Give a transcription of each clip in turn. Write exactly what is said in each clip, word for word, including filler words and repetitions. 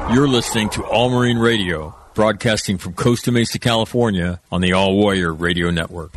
You're listening to All Marine Radio, broadcasting from Costa Mesa, California, on the All Warrior Radio Network.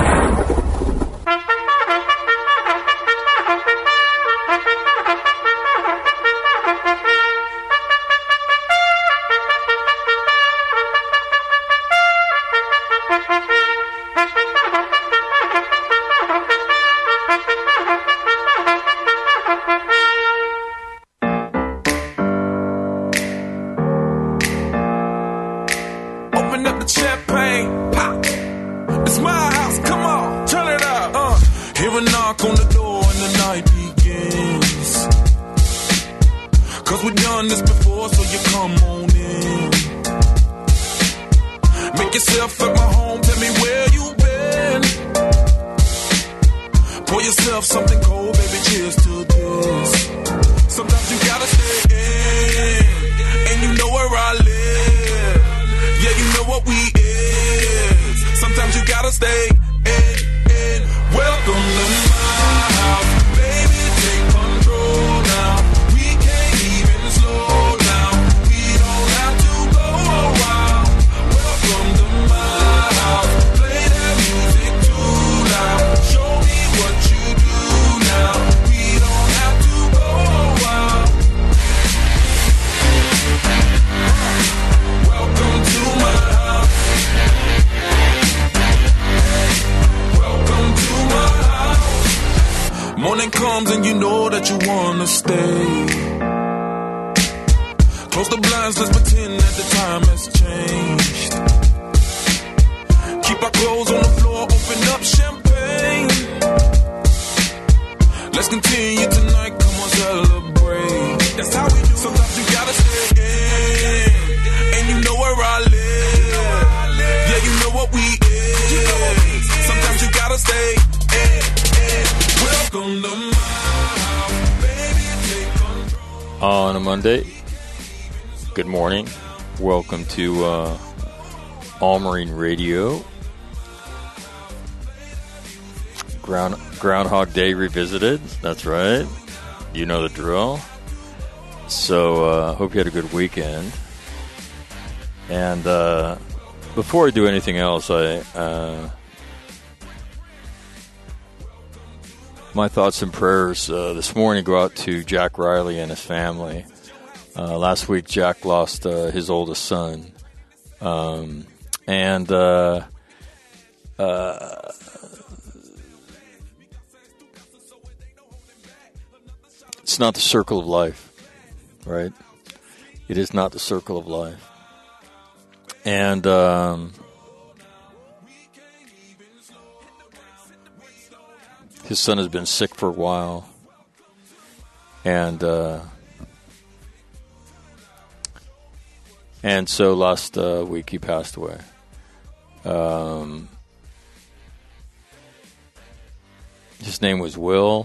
On a Monday, good morning. Welcome to uh, All Marine Radio. Ground Groundhog Day revisited. That's right. You know the drill. So, uh, hope you had a good weekend. And uh, before I do anything else, I uh, my thoughts and prayers uh, this morning go out to Jack Riley and his family. Uh, last week, Jack lost uh, his oldest son. Um, and uh, uh, it's not the circle of life, right? It is not the circle of life. And um, his son has been sick for a while. And uh, and so last uh, week he passed away. Um, his name was Will.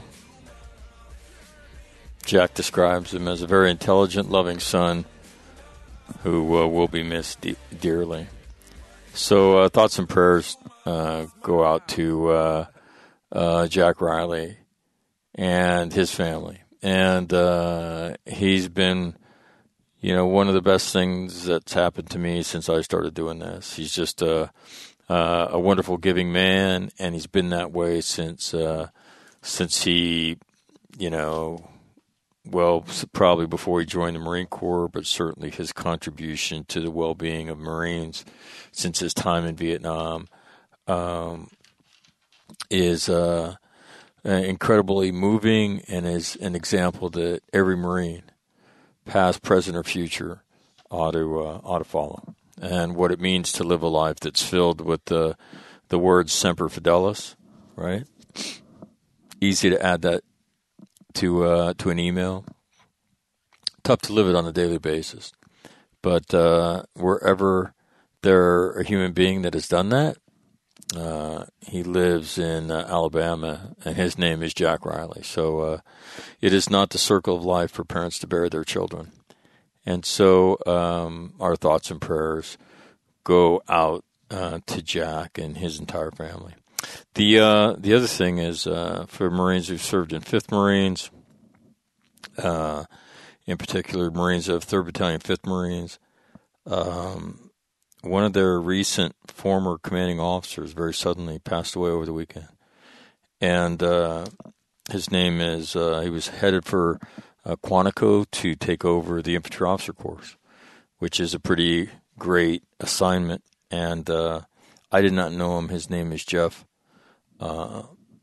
Jack describes him as a very intelligent, loving son who uh, will be missed de- dearly. So uh, thoughts and prayers uh, go out to uh, uh, Jack Riley and his family. And uh, he's been, you know, one of the best things that's happened to me since I started doing this. He's just a, uh, a wonderful, giving man, and he's been that way since uh, since he, you know, well, probably before he joined the Marine Corps, but certainly his contribution to the well-being of Marines since his time in Vietnam um, is uh, incredibly moving and is an example that every Marine, past, present, or future, ought to uh, ought to follow. And what it means to live a life that's filled with the the words Semper Fidelis, right? Easy to add that to uh, to an email. Tough to live it on a daily basis. But uh, wherever there a human being that has done that, uh, he lives in uh, Alabama, and his name is Jack Riley. So uh, it is not the circle of life for parents to bury their children. And so um, our thoughts and prayers go out uh, to Jack and his entire family. The uh, the other thing is uh, for Marines who've served in fifth Marines, uh, in particular Marines of third Battalion, fifth Marines. Um, one of their recent former commanding officers very suddenly passed away over the weekend. And uh, his name is, uh, he was headed for uh, Quantico to take over the infantry officer course, which is a pretty great assignment. And uh, I did not know him. His name is Jeff. Uh,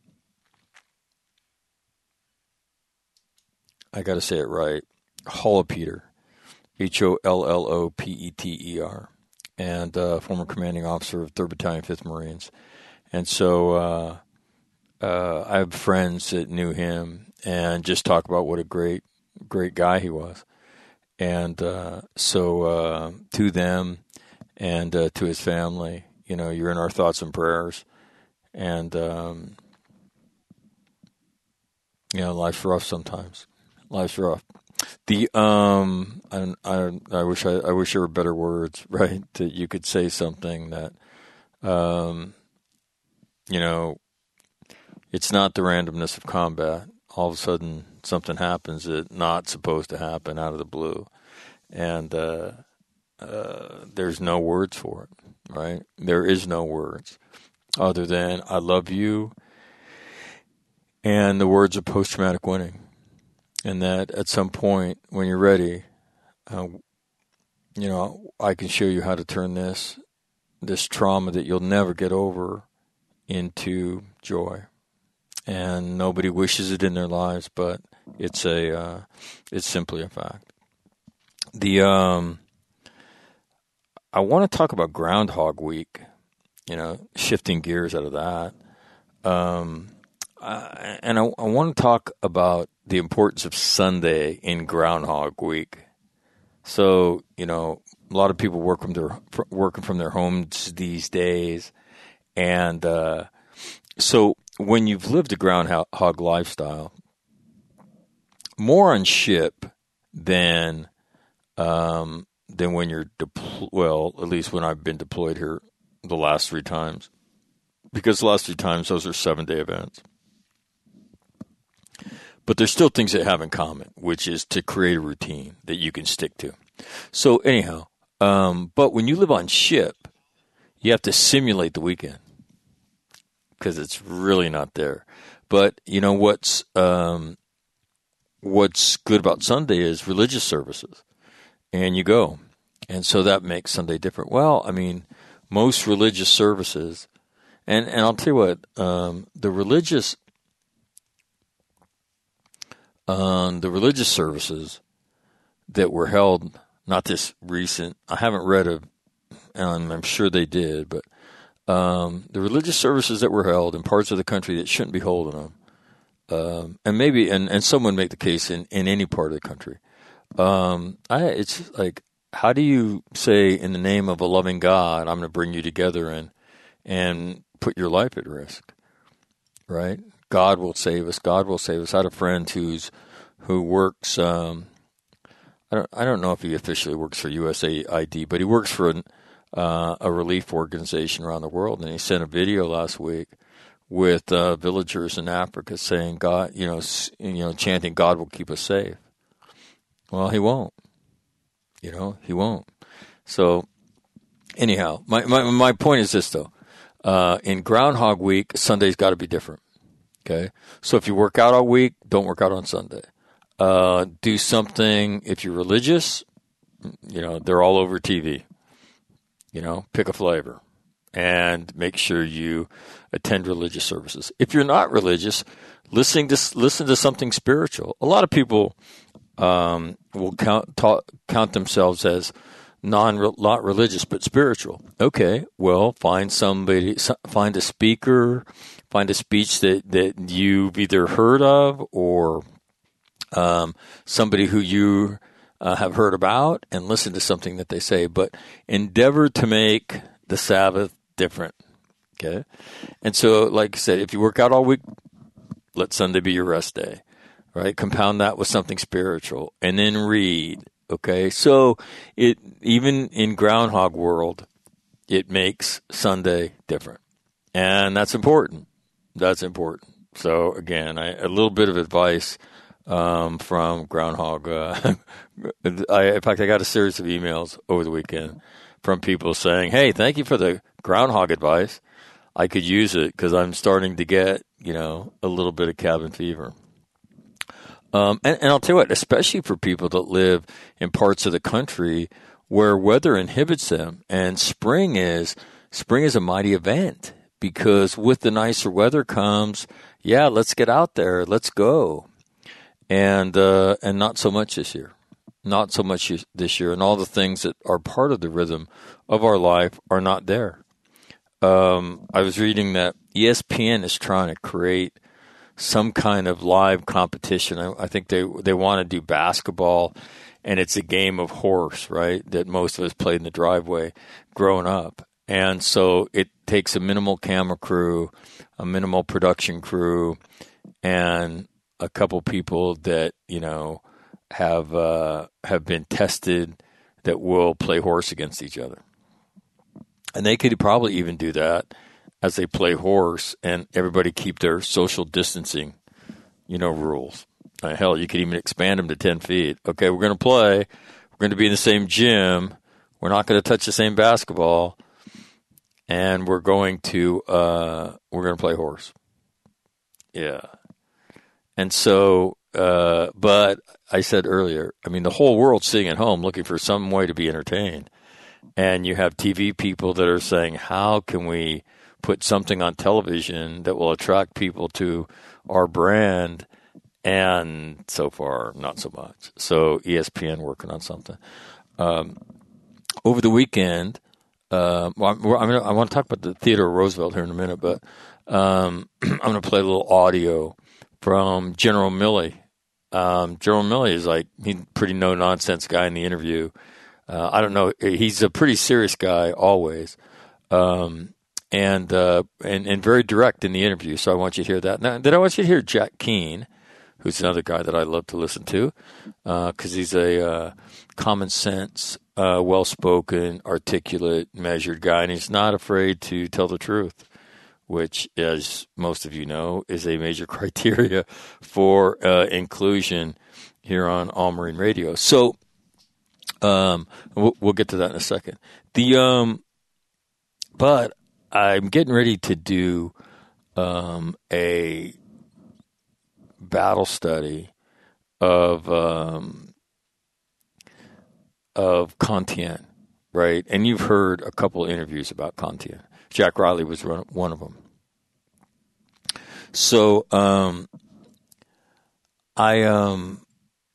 I got to say it right. Hollopeter, H O L L O P E T E R, and uh, former commanding officer of third Battalion, fifth Marines. And so uh, uh, I have friends that knew him and just talk about what a great, great guy he was. And uh, so uh, to them and uh, to his family, you know, you're in our thoughts and prayers. And, um, you know, life's rough sometimes. Life's rough. The um, I I I wish I, I wish there were better words, right? That you could say something that, um, you know, it's not the randomness of combat. All of a sudden, something happens that's not supposed to happen out of the blue, and uh, uh, there's no words for it, right? There is no words other than "I love you," and the words of post-traumatic winning. And that at some point, when you're ready, uh, you know, I can show you how to turn this this trauma that you'll never get over into joy. And nobody wishes it in their lives, but it's a uh, it's simply a fact. The um, I want to talk about Groundhog Week. You know, shifting gears out of that. Um, I, and I, I want to talk about the importance of Sunday in Groundhog Week. So, you know, a lot of people work from their working from their homes these days, and uh, so when you've lived a groundhog lifestyle, more on ship than um, than when you're deployed. Well, at least when I've been deployed here the last three times, because the last three times those are seven day events. But there's still things that have in common, which is to create a routine that you can stick to. So anyhow, um, but when you live on ship, you have to simulate the weekend because it's really not there. But you know what's um, what's good about Sunday is religious services, and you go, and so that makes Sunday different. Well, I mean, most religious services, and and I'll tell you what, um, the religious. Um, the religious services that were held, not this recent, I haven't read of, and I'm sure they did, but um, the religious services that were held in parts of the country that shouldn't be holding them, um, and maybe, and, and someone make the case in, in any part of the country. Um, I, it's like, how do you say in the name of a loving God, I'm going to bring you together and and put your life at risk, right? God will save us. God will save us. I had a friend who's who works. Um, I don't. I don't know if he officially works for U S A I D, but he works for an, uh, a relief organization around the world. And he sent a video last week with uh, villagers in Africa saying, "God, you know, you know, chanting, God will keep us safe." Well, He won't. You know, He won't. So, anyhow, my my my point is this though: uh, in Groundhog Week, Sunday's got to be different. Okay, so if you work out all week, don't work out on Sunday. Uh, do something, if you're religious, you know, they're all over T V. You know, pick a flavor and make sure you attend religious services. If you're not religious, listening to, listen to something spiritual. A lot of people um, will count, ta- count themselves as non not religious but spiritual. Okay, well, find somebody, find a speaker, find a speech that, that you've either heard of or um, somebody who you uh, have heard about, and listen to something that they say. But endeavor to make the Sabbath different. Okay, and so, like I said, if you work out all week, let Sunday be your rest day. Right, compound that with something spiritual, and then read. Okay, so it even in Groundhog World, it makes Sunday different, and that's important. That's important. So again, I, a little bit of advice um, from Groundhog. Uh, I, in fact, I got a series of emails over the weekend from people saying, hey, thank you for the Groundhog advice. I could use it because I'm starting to get, you know, a little bit of cabin fever. Um, and, and I'll tell you what, especially for people that live in parts of the country where weather inhibits them, and spring is spring is a mighty event because with the nicer weather comes, yeah, let's get out there, let's go, and uh, and not so much this year, not so much this year, and all the things that are part of the rhythm of our life are not there. Um, I was reading that E S P N is trying to create some kind of live competition. I, I think they they want to do basketball, and it's a game of horse, right, that most of us played in the driveway growing up. And so it takes a minimal camera crew, a minimal production crew, and a couple people that, you know, have uh, have been tested that will play horse against each other. And they could probably even do that as they play horse, and everybody keep their social distancing, you know, rules. Uh, hell, you could even expand them to ten feet. Okay, we're going to play. We're going to be in the same gym. We're not going to touch the same basketball, and we're going to uh, we're going to play horse. Yeah, and so, uh, but I said earlier, I mean, the whole world's sitting at home looking for some way to be entertained, and you have T V people that are saying, how can we put something on television that will attract people to our brand? And so far, not so much. So E S P N working on something. Um, over the weekend, uh, well, I'm, I'm gonna, I want to talk about the Theodore Roosevelt here in a minute, but um, I'm going to play a little audio from General Milley. Um, General Milley is like, he's a pretty no-nonsense guy in the interview. Uh, I don't know. He's a pretty serious guy always. Um, And, uh, and and very direct in the interview, so I want you to hear that. Now, then I want you to hear Jack Keane, who's another guy that I love to listen to, because uh, he's a uh, common sense, uh, well-spoken, articulate, measured guy, and he's not afraid to tell the truth, which, as most of you know, is a major criteria for uh, inclusion here on All Marine Radio. So um, we'll, we'll get to that in a second. The um, but. I'm getting ready to do um, a battle study of um, of Kantian, right? And you've heard a couple of interviews about Kantian. Jack Riley was one of them. So um, I um,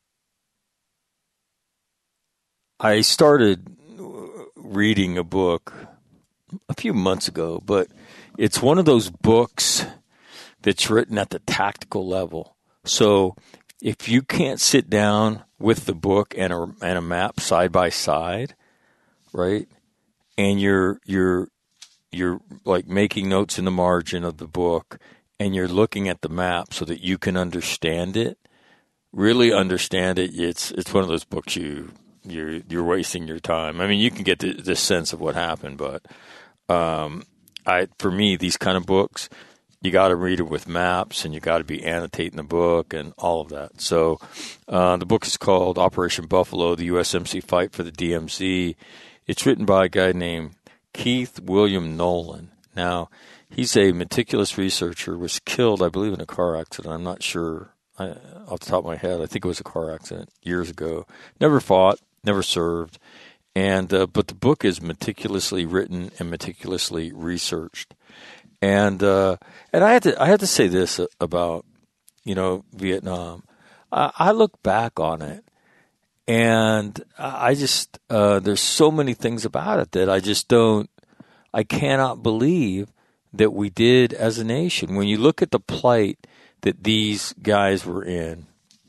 I started reading a book a few months ago, but it's one of those books that's written at the tactical level. So if you can't sit down with the book and a, and a map side by side, right, and you're you're you're like making notes in the margin of the book, and you're looking at the map so that you can understand it, really understand it, it's it's one of those books you you're you're wasting your time. I mean, you can get the, the sense of what happened, but Um, I for me, these kind of books, you got to read it with maps, and you got to be annotating the book and all of that. So uh, the book is called Operation Buffalo, the U S M C Fight for the D M Z. It's written by a guy named Keith William Nolan. Now, he's a meticulous researcher, was killed, I believe, in a car accident. I'm not sure. I, off the top of my head, I think it was a car accident years ago. Never fought, never served. And uh, but the book is meticulously written and meticulously researched, and uh, and I had to I had to say this about you know Vietnam. I, I look back on it, and I just uh, there's so many things about it that I just don't I cannot believe that we did as a nation. When you look at the plight that these guys were in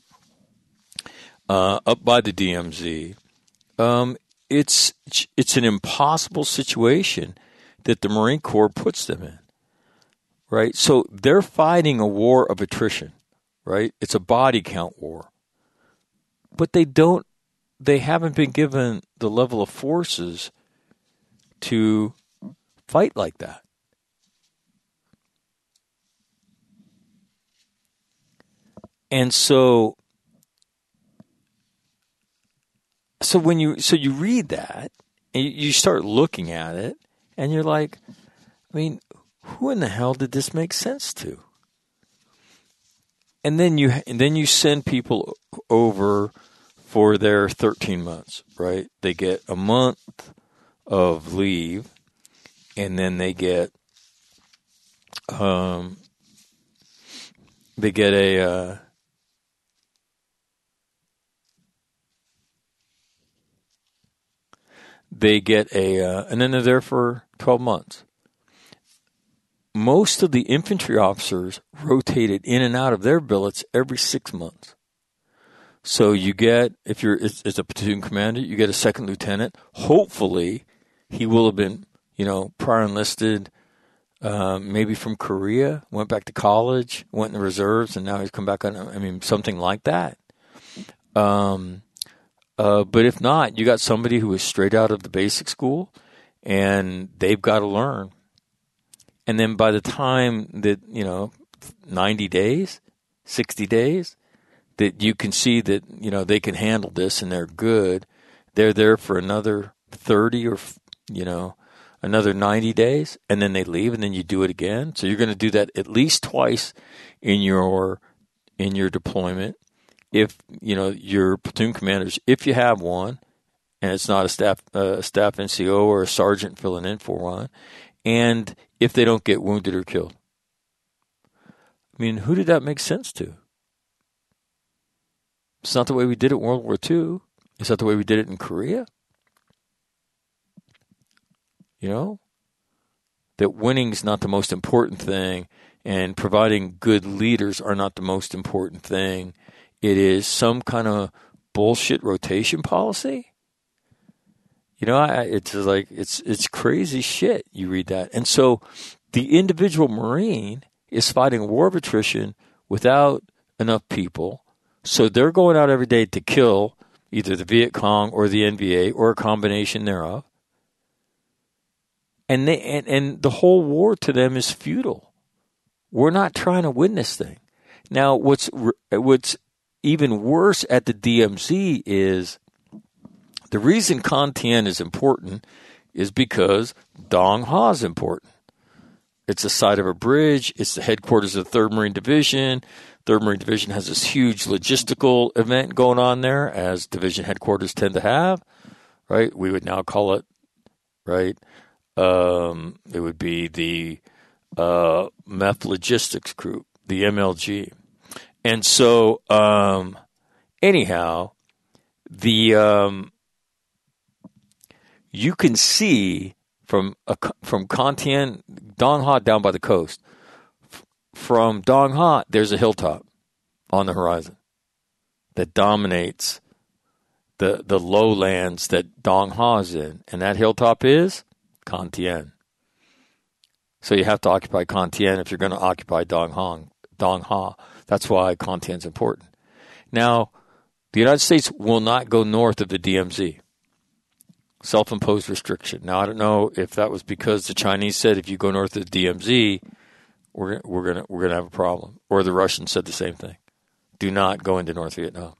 uh, up by the D M Z. Um, It's it's an impossible situation that the Marine Corps puts them in, right? So they're fighting a war of attrition, right? It's a body count war. But they don't, they haven't been given the level of forces to fight like that. And so so when you so you read that and you start looking at it and you're like, I mean, who in the hell did this make sense to? And then you and then you send people over for their thirteen months, right? They get a month of leave, and then they get um they get a uh, they get a uh, and then they're there for twelve months. Most of the infantry officers rotated in and out of their billets every six months. So you get, if you're it's, it's a platoon commander, you get a second lieutenant. Hopefully, he will have been, you know, prior enlisted, uh, maybe from Korea, went back to college, went in the reserves, and now he's come back on. I mean, something like that. Um, uh, but if not, you got somebody who is straight out of the basic school, and they've got to learn. And then by the time that, you know, ninety days, sixty days, that you can see that, you know, they can handle this and they're good, they're there for another thirty or, you know, another ninety days, and then they leave, and then you do it again. So you're going to do that at least twice in your in your deployment. If, you know, your platoon commanders, if you have one, and it's not a staff uh, staff N C O or a sergeant filling in for one, and if they don't get wounded or killed. I mean, who did that make sense to? It's not the way we did it in World War Two. It's not the way we did it in Korea. You know? That winning's not the most important thing, and providing good leaders are not the most important thing. It is some kind of bullshit rotation policy. You know, I, it's like, it's it's crazy shit. You read that. And so the individual Marine is fighting a war of attrition without enough people. So they're going out every day to kill either the Viet Cong or the N V A or a combination thereof. And they and, and the whole war to them is futile. We're not trying to win this thing. Now, what's what's even worse at the D M Z is the reason Con Thien is important is because Dong Ha is important. It's the site of a bridge. It's the headquarters of the third Marine Division. third Marine Division has this huge logistical event going on there, as division headquarters tend to have, right? We would now call it, right? Um, it would be the uh, Meth Logistics Group, the M L G. And so, um, anyhow, the um, you can see from a, from Con Thien, Dong Ha down by the coast. From Dong Ha, there's a hilltop on the horizon that dominates the the lowlands that Dong Ha is in, and that hilltop is Con Thien. So you have to occupy Con Thien if you're going to occupy Dong Ha. Dong Ha. That's why Con Thien's important. Now, the United States will not go north of the D M Z. Self-imposed restriction. Now, I don't know if that was because the Chinese said if you go north of the D M Z, we're we're gonna we're gonna have a problem, or the Russians said the same thing. Do not go into North Vietnam.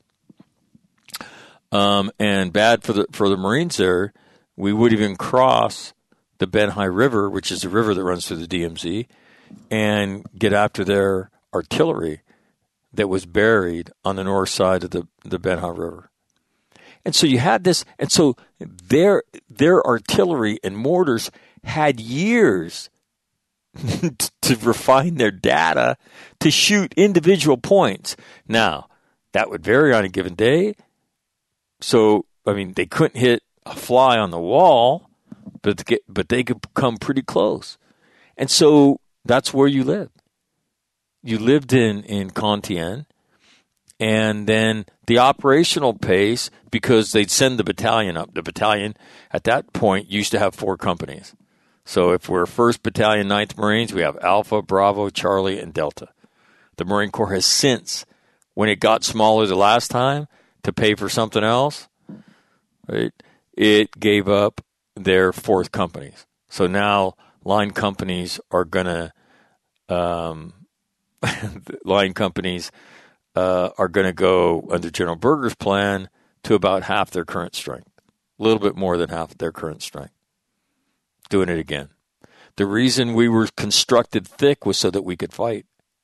Um, and bad for the for the Marines there. We would even cross the Ben Hai River, which is the river that runs through the D M Z, and get after their artillery that was buried on the north side of the, the Ben Hai River. And so you had this, and so their their artillery and mortars had years to refine their data to shoot individual points. Now, that would vary on a given day. So, I mean, they couldn't hit a fly on the wall, but get, but they could come pretty close. And so that's where you lived. You lived in, in Con Thien, and then the operational pace, because they'd send the battalion up. The battalion, at that point, used to have four companies. So if we're first Battalion, ninth Marines, we have Alpha, Bravo, Charlie, and Delta. The Marine Corps has since, when it got smaller the last time to pay for something else, right, it gave up their fourth companies. So now line companies are going to um, line companies uh, are going to go under General Berger's plan to about half their current strength, a little bit more than half their current strength. Doing it again. The reason we were constructed thick was so that we could fight.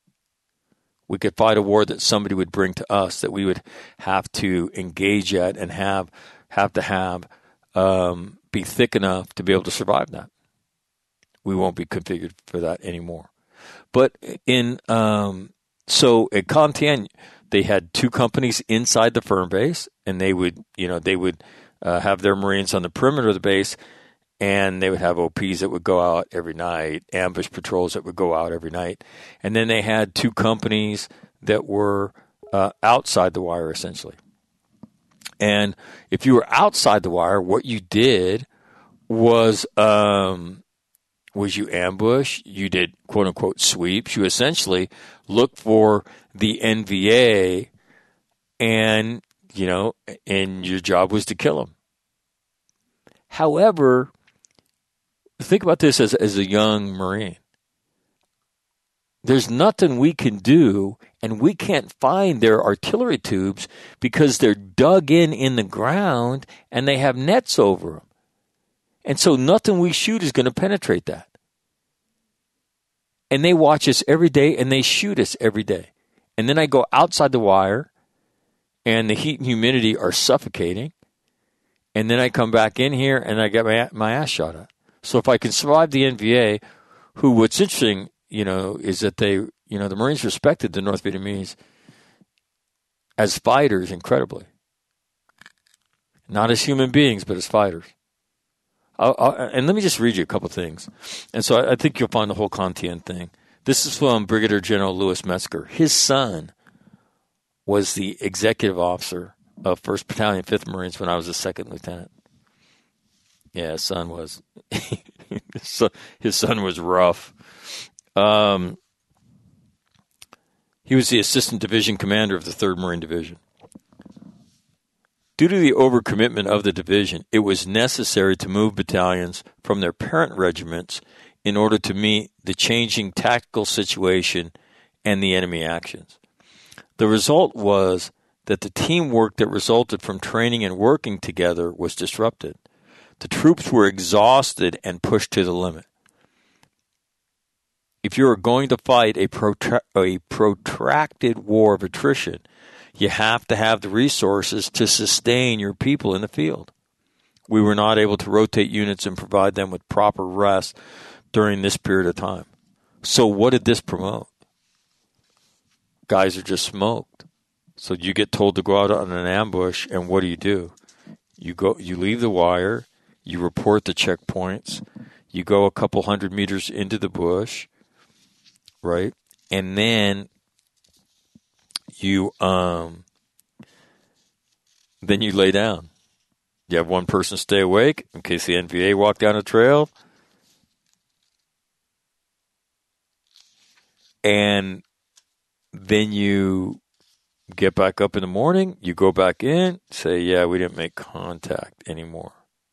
We could fight a war that somebody would bring to us, that we would have to engage at and have have to have um, be thick enough to be able to survive that. We won't be configured for that anymore. But in um, so at Com Tien, they had two companies inside the firm base, and they would, you know, they would uh, have their Marines on the perimeter of the base, and they would have O Ps that would go out every night, ambush patrols that would go out every night, and then they had two companies that were uh, outside the wire, essentially. And if you were outside the wire, what you did was um, was you ambush, you did quote unquote sweeps. You essentially looked for the N V A, and you know, and your job was to kill them. However, think about this as as a young Marine. There's nothing we can do, and we can't find their artillery tubes because they're dug in in the ground and they have nets over them. And so nothing we shoot is going to penetrate that. And they watch us every day, and they shoot us every day. And then I go outside the wire, and the heat and humidity are suffocating. And then I come back in here, and I get my, my ass shot at. So if I can survive the N V A, who what's interesting, you know, is that they, you know, the Marines respected the North Vietnamese as fighters incredibly. Not as human beings, but as fighters. I'll, I'll, and let me just read you a couple things. And so I, I think you'll find the whole Com Tien thing. This is from Brigadier General Louis Metzger. His son was the executive officer of first Battalion, fifth Marines when I was a second lieutenant. Yeah, his son was his son was rough. Um, he was the assistant division commander of the third Marine Division. Due to the overcommitment of the division, it was necessary to move battalions from their parent regiments in order to meet the changing tactical situation and the enemy actions. The result was that the teamwork that resulted from training and working together was disrupted. The troops were exhausted and pushed to the limit. If you are going to fight a, protra- a protracted war of attrition, you have to have the resources to sustain your people in the field. We were not able to rotate units and provide them with proper rest during this period of time. So what did this promote? Guys are just smoked. So you get told to go out on an ambush, and what do you do? You go, you leave the wire, you report the checkpoints, you go a couple hundred meters into the bush, right? And then you um then you lay down. You have one person stay awake in case the N V A walk down a trail. And then you get back up in the morning, you go back in, say, yeah, we didn't make contact anymore.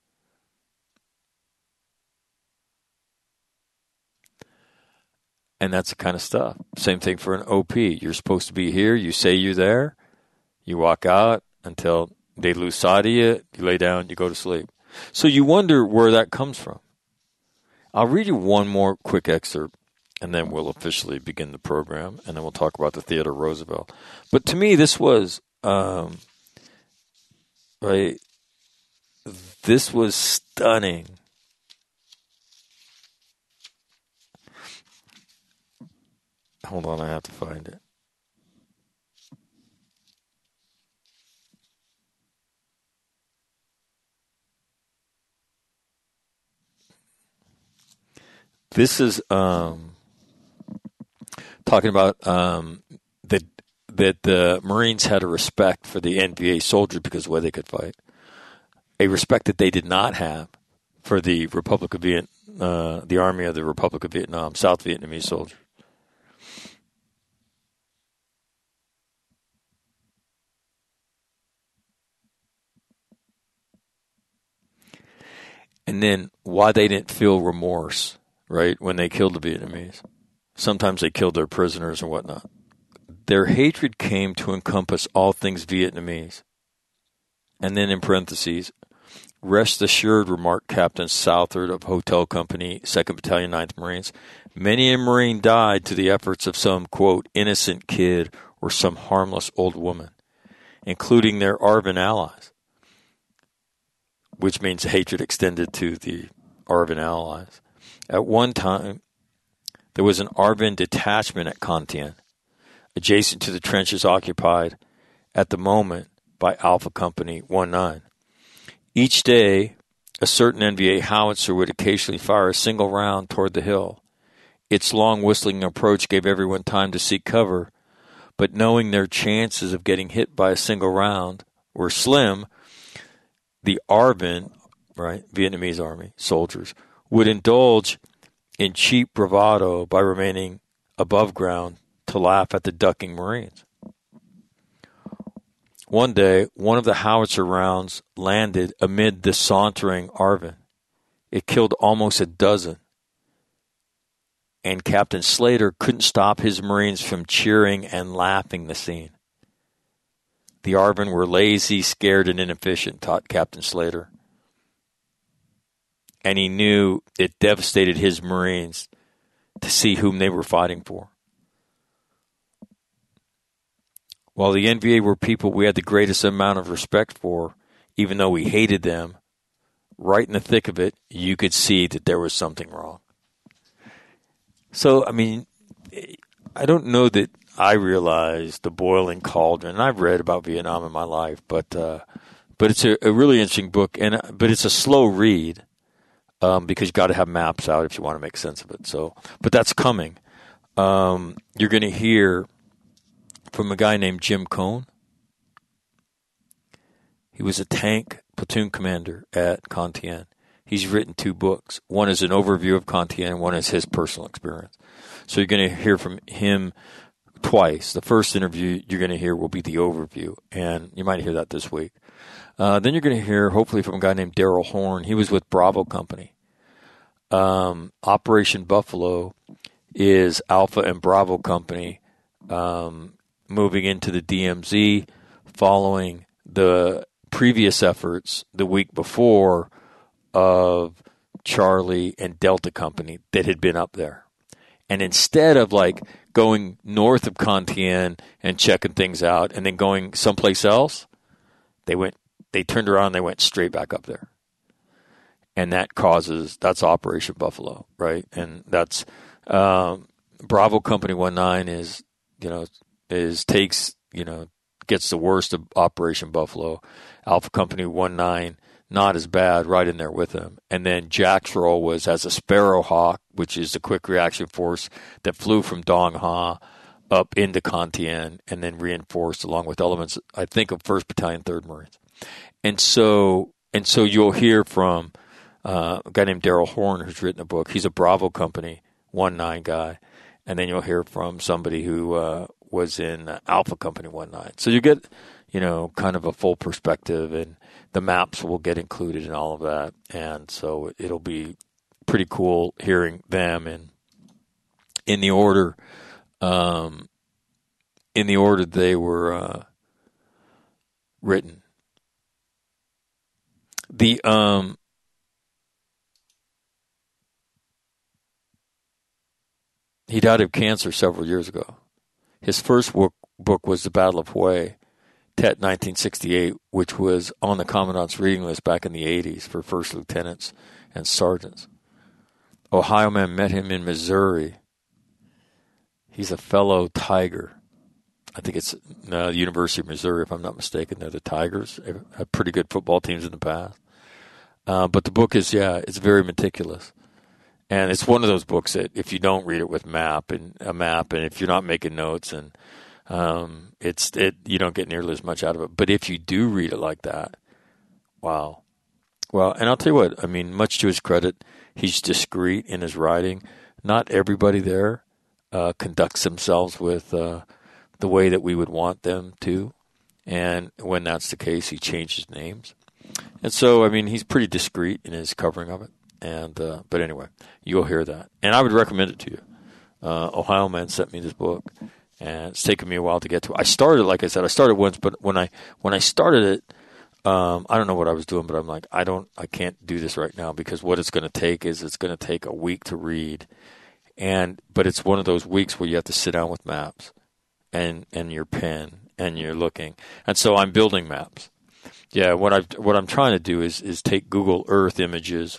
And that's the kind of stuff. Same thing for an O P. You're supposed to be here. You say you're there. You walk out until they lose sight of you. You lay down. You go to sleep. So you wonder where that comes from. I'll read you one more quick excerpt, and then we'll officially begin the program, and then we'll talk about the Theodore Roosevelt. But to me, this was, um, right, this was stunning. Hold on, I have to find it. This is um, talking about um, that that the Marines had a respect for the N V A soldiers because of the way they could fight, a respect that they did not have for the Republic of Viet, uh, the Army of the Republic of Vietnam, South Vietnamese soldiers. And then why they didn't feel remorse, right, when they killed the Vietnamese. Sometimes they killed their prisoners and whatnot. Their hatred came to encompass all things Vietnamese. And then in parentheses, rest assured, remarked Captain Southard of Hotel Company, second Battalion, ninth Marines, many a Marine died to the efforts of some, quote, innocent kid or some harmless old woman, including their ARVN allies, which means hatred extended to the ARVN allies. At one time, there was an ARVN detachment at Contien, adjacent to the trenches occupied at the moment by Alpha Company nineteen. Each day, a certain N V A howitzer would occasionally fire a single round toward the hill. Its long whistling approach gave everyone time to seek cover, but knowing their chances of getting hit by a single round were slim, the ARVN, right, Vietnamese Army soldiers, would indulge in cheap bravado by remaining above ground to laugh at the ducking Marines. One day, one of the howitzer rounds landed amid the sauntering ARVN. It killed almost a dozen, and Captain Slater couldn't stop his Marines from cheering and laughing the scene. The ARVN were lazy, scared, and inefficient, taught Captain Slater. And he knew it devastated his Marines to see whom they were fighting for. While the N V A were people we had the greatest amount of respect for, even though we hated them, right in the thick of it, you could see that there was something wrong. So, I mean, I don't know that I realized the boiling cauldron. And I've read about Vietnam in my life, but uh, but it's a, a really interesting book, and but it's a slow read um, because you got to have maps out if you want to make sense of it. So, but that's coming. Um, you're going to hear from a guy named Jim Cone. He was a tank platoon commander at Contien. He's written two books. One is an overview of Contien, and one is his personal experience. So you're going to hear from him twice. The first interview you're going to hear will be the overview, and you might hear that this week. Uh, then you're going to hear, hopefully, from a guy named Daryl Horn. He was with Bravo Company. Um, Operation Buffalo is Alpha and Bravo Company um, moving into the D M Z following the previous efforts the week before of Charlie and Delta Company that had been up there. And instead of like going north of Contien and checking things out and then going someplace else, they went, they turned around and they went straight back up there. And that causes, that's Operation Buffalo, right? And that's, um, Bravo Company nineteen is, you know, is takes, you know, gets the worst of Operation Buffalo. Alpha Company nineteen, not as bad, right in there with him. And then Jack's role was as a Sparrowhawk, which is the quick reaction force that flew from Dong Ha up into Contien and then reinforced along with elements, I think, of first Battalion, third Marines. And so, and so you'll hear from uh, a guy named Daryl Horn who's written a book. He's a Bravo Company nineteen guy. And then you'll hear from somebody who uh, was in Alpha Company nineteen. So you get, you know, kind of a full perspective, and the maps will get included in all of that. And so it'll be pretty cool hearing them in in the order um, in the order they were uh, written. The um, he died of cancer several years ago. His first book, book was The Battle of Hue, Tet nineteen sixty-eight, which was on the Commandant's reading list back in the eighties for first lieutenants and sergeants. Ohio man met him in Missouri. He's a fellow Tiger. I think it's uh, the University of Missouri, if I'm not mistaken. They're the Tigers. They have pretty good football teams in the past. Uh, but the book is, yeah, it's very meticulous. And it's one of those books that if you don't read it with map and a map, and if you're not making notes, and um, it's it you don't get nearly as much out of it. But if you do read it like that, wow. Well, and I'll tell you what, I mean, much to his credit, he's discreet in his writing. Not everybody there uh, conducts themselves with uh, the way that we would want them to. And when that's the case, he changes names. And so, I mean, he's pretty discreet in his covering of it. And uh, but anyway, you'll hear that. And I would recommend it to you. Uh, Ohio Man sent me this book, and it's taken me a while to get to it. I started, like I said, I started once, but when I when I started it, um, I don't know what I was doing, but I'm like, I don't, I can't do this right now because what it's going to take is it's going to take a week to read, and but it's one of those weeks where you have to sit down with maps, and and your pen and you're looking, and so I'm building maps. Yeah, what I what I'm trying to do is is take Google Earth images,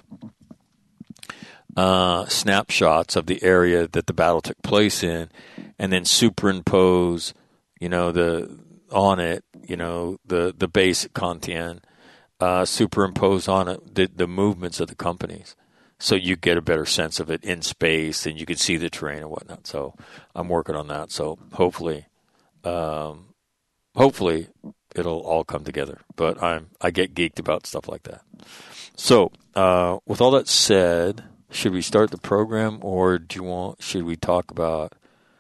uh, snapshots of the area that the battle took place in, and then superimpose, you know, the on it, you know, the the basic content, uh, superimpose on it the, the movements of the companies, so you get a better sense of it in space, and you can see the terrain and whatnot. So I'm working on that. So hopefully, um, hopefully it'll all come together. But I'm I get geeked about stuff like that. So uh, with all that said, should we start the program, or do you want? Should we talk about?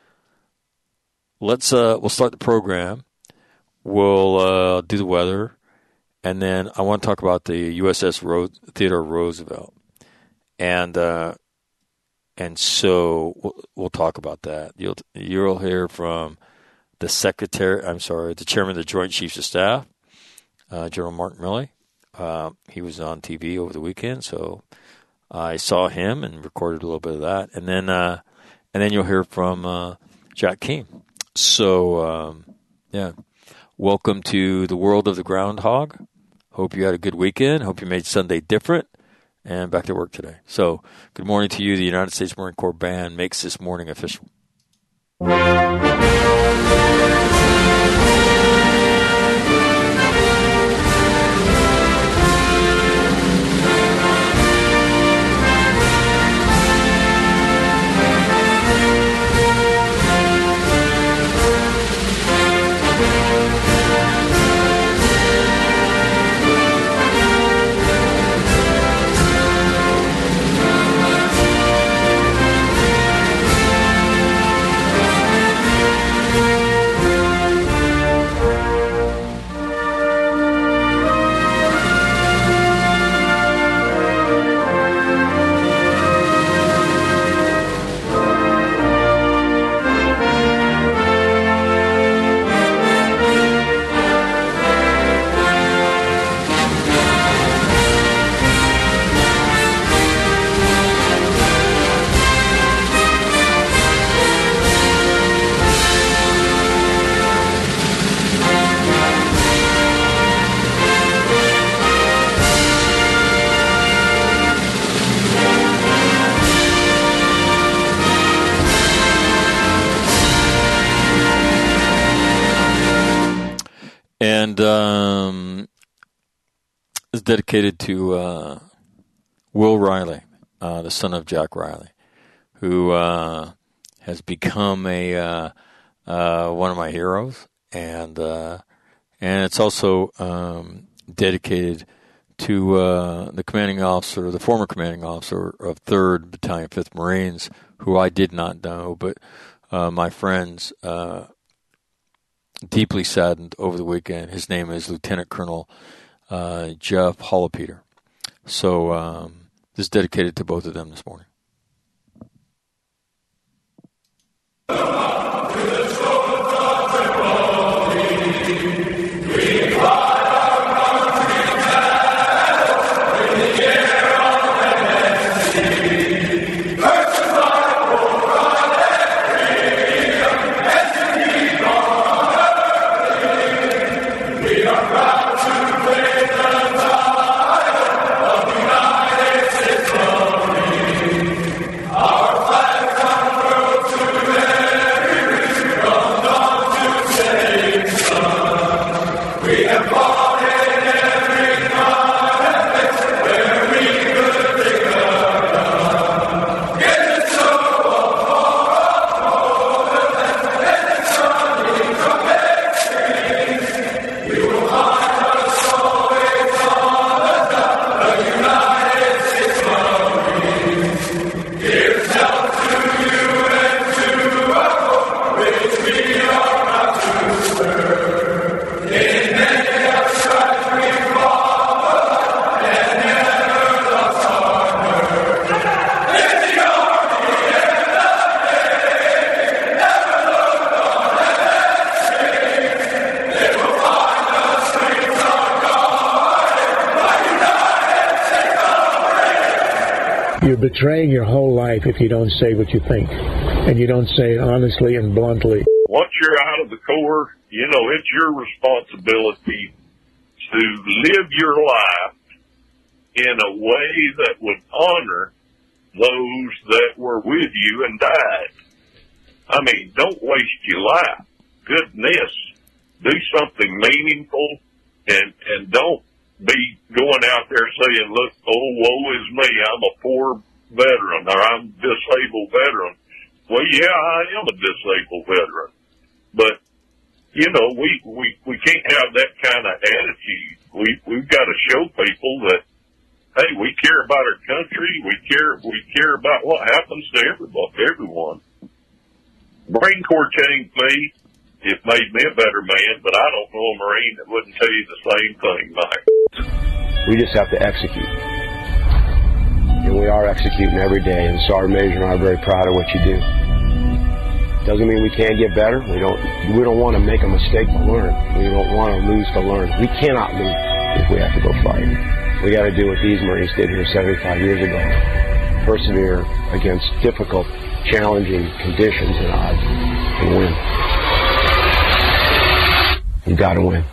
Let's uh, we'll start the program. We'll uh, do the weather, and then I want to talk about the U S S Ro- Theodore Roosevelt, and uh, and so we'll, we'll talk about that. You'll you'll hear from the secretary. I'm sorry, the chairman of the Joint Chiefs of Staff, uh, General Mark Milley. Uh, he was on T V over the weekend, so I saw him and recorded a little bit of that, and then uh, and then you'll hear from uh, Jack Keane. So um, yeah. Welcome to the world of the groundhog. Hope you had a good weekend. Hope you made Sunday different. And back to work today. So, good morning to you. The United States Marine Corps Band makes this morning official. And um, it's dedicated to uh, Will Riley, uh, the son of Jack Riley, who uh, has become a uh, uh, one of my heroes, and uh, and it's also um, dedicated to uh, the commanding officer, the former commanding officer of third Battalion, fifth Marines, who I did not know, but uh, my friends. Uh, deeply saddened over the weekend. His name is Lieutenant Colonel uh, Jeff Holopeter. So um, this is dedicated to both of them this morning. Our flag on the road to victory. You're betraying your whole life if you don't say what you think, and you don't say it honestly and bluntly. Once you're out of the Corps, you know, it's your responsibility to live your life in a way that would honor those that were with you and died. I mean, don't waste your life. Goodness, do something meaningful, and and don't be going out there saying, look, oh, woe is me, I'm a poor veteran, or I'm a disabled veteran. Well, yeah, I am a disabled veteran. But, you know, we, we, we can't have that kind of attitude. We, we've got to show people that, hey, we care about our country, we care, we care about what happens to everybody, everyone. Marine Corps changed me. It made me a better man, but I don't know a Marine that wouldn't tell you the same thing, Mike. We just have to execute. And we are executing every day, and Sergeant Major and I are very proud of what you do. Doesn't mean we can't get better. We don't we don't want to make a mistake to learn. We don't want to lose to learn. We cannot lose if we have to go fight. We got to do what these Marines did here seventy-five years ago. Persevere against difficult, challenging conditions and odds and win. You got to win.